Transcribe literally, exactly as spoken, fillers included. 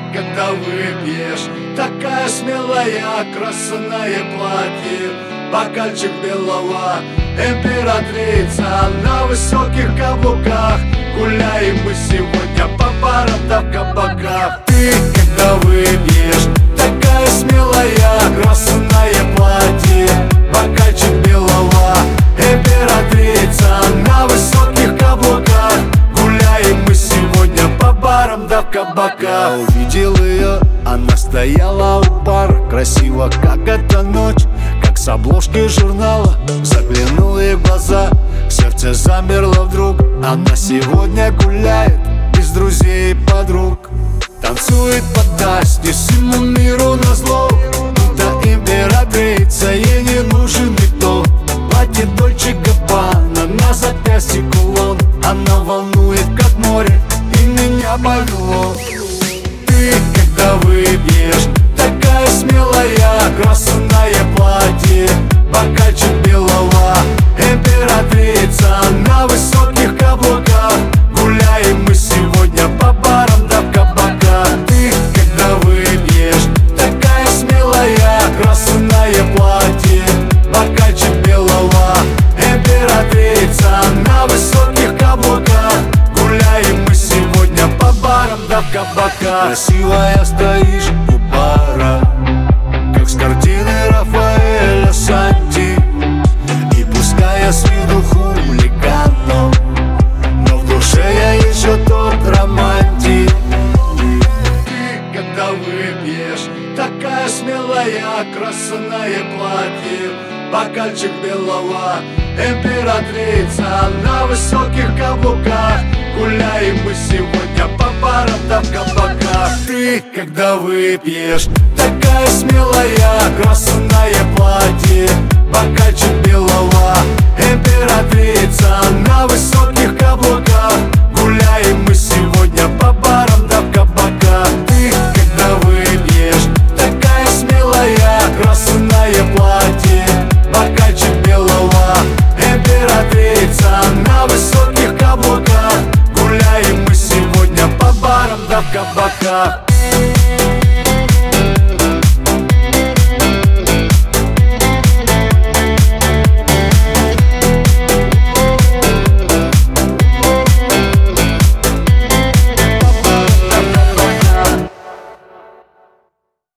когда выпьешь, такая смелая, красное платье, бокальчик белого, императрица на высоких каблуках. Гуляем мы сегодня по барам да в кабаках. Ты, когда выпьешь, такая смелая, красное платье, бокальчик белого, императрица на высоких каблуках. Гуляем мы сегодня по барам да в кабаках. Увидел ее, она стояла у бара, красиво, как эта ночь, как с обложки журнала. Заглянул ей в глаза, сердце замерло вдруг. Она сегодня гуляет без друзей и подруг, танцует под Насти всему миру назло. Это императрица, ей не нужен никто. Платье Дольче Габбана, на запястье кулон. Она волнует, как море, и меня повело. Ты, когда выпьешь, такая смелая, красное платье, бокальчик белого, императрица на высоких каблуках. Гуляем мы сегодня по барам да в кабаках. Ты, когда выпьешь, такая смелая, красное платье, бокальчик белого, императрица на высоких каблуках. Гуляем мы сегодня по барам да в кабаках. Красивая стоишь у бара, как с картины Рафаэля Санти. И пускай я с виду хулиганом, но в душе я еще тот романтик. Ты, когда выпьешь, такая смелая, красное платье, бокальчик белого, императрица на высоких каблуках. Гуляем мы сегодня по барам да в кабаках. Ты, когда выпьешь, такая смелая, красное платье, бокальчик белого, императрица